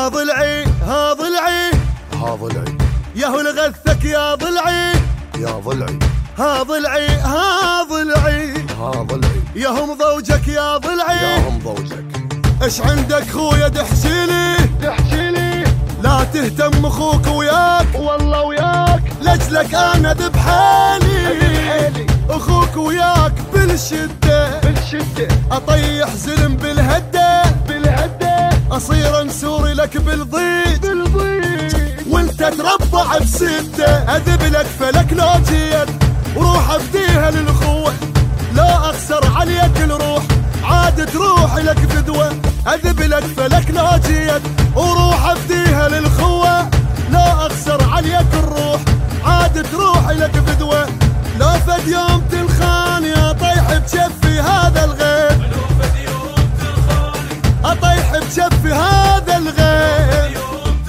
ها ضلعي ها ضلعي ها ضلعي ياهو لغثك يا ضلعي يا ضلعي ها ضلعي ها ضلعي ها ضلعي ياهم ضوجك يا ضلعي ياهم ضوجك. ايش عندك خويا دحشيلي دحشيلي لا تهتم اخوك وياك والله وياك لجلك انا ذب حالي اخوك وياك بالشده اطيح زلم بالهده اصير انسوري لك بالضيق وانت تربع بسده اذب لك فلك لو جيت وروح افديها للخوه لا اخسر عليك الروح عاد تروح لك فدوه اذب لك فلك لو جيت وروح افديها للخوه لا اخسر عليك الروح عاد تروح لك فدوه لا فد يوم تلخان يا طيح بشفي هذا الغيب اطيح بشفي هذا الغيب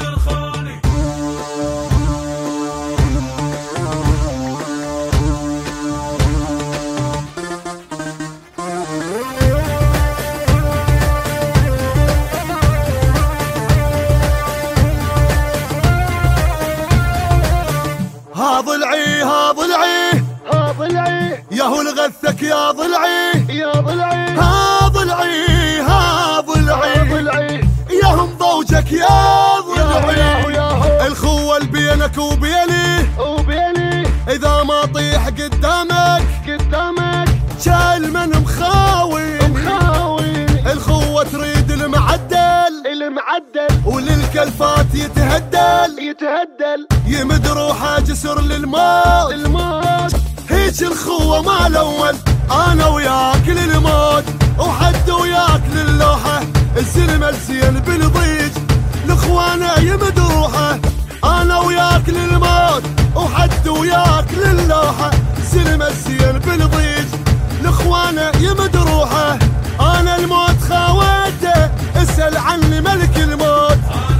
ها ضلعي ها ضلعي ها ضلعي ياهو لغثك يا ضلعي يا ضلعي ها ضلعي ها ضلعي ياهم ضوجك يا ضلعي الخوة اللي بينك وبيني إذا ما طيح قدامك شال من مخاوي الخوة تريد المعدل وللكلفات يتهدل يمد روحه جسر للموت هيج الخوة مع الأول أنا وياك للموت وحد وياك للوحة الزلمة الزين بالضيج الإخوانة يمد روحه أنا وياك للموت وحد وياك للوحة الزلمة الزين بالضيج الإخوانة يمد روحه أنا الموت خاوته اسأل عني ملك الموت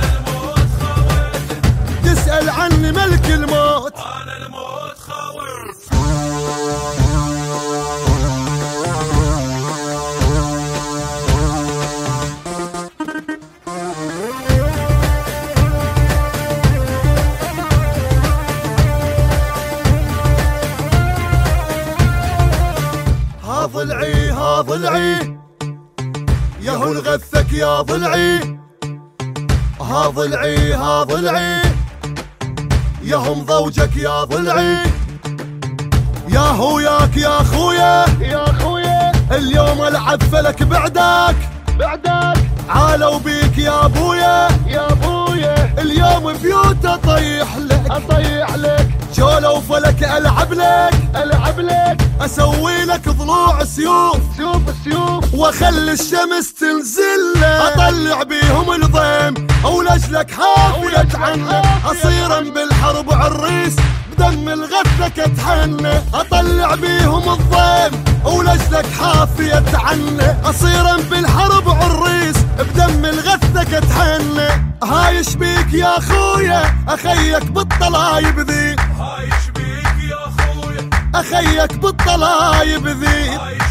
تسأل عني ملك الموت أنا الموت خاوت ها ضلعي ها ضلعي ياهو لغثك يا ضلعي ها ضلعي ها ضلعي ياهم ضوجك يا ضلعي ياهو ياك يا خويا اليوم العب فلك بعدك عالوا بيك يا ابويا اليوم بيوت اطيح لك جولوا فلك العب لك اسوي لك ضلوع سيوف واخلي الشمس تنزل اطلع بيهم الضيم ولجلك حافية عنه اصيرا بالحرب عريس بدم الغثك اتحنى اطلع بيهم الضيم ولجلك حافية عنه اصيرا بالحرب عريس بدم الغثك اتحنى هايش بيك يا خويا اخيك بالطلايب ذي عايش بيك يا خويا اخيك بالطلايب ذي